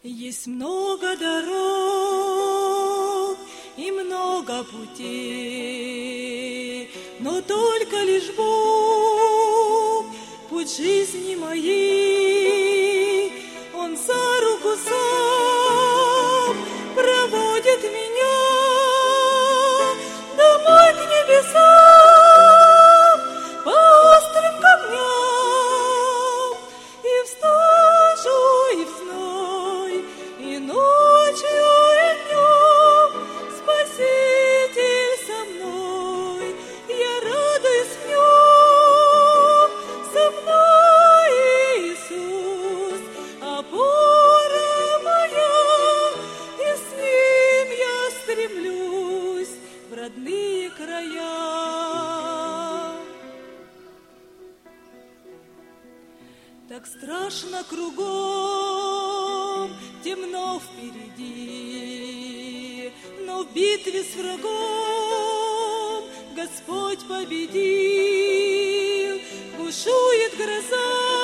Есть много дорог и много путей, но только лишь Бог, путь жизни моей, Он за руку сам проводит меня домой к небесам, по острым камням, и в стужу, и в зной, и ночью, и днем Спаситель со мной, я радуюсь в нем, со мной Иисус, опора моя, и с ним я стремлюсь в родные края. Так страшно кругом, темно впереди, но в битве с врагом Господь победил, бушует гроза.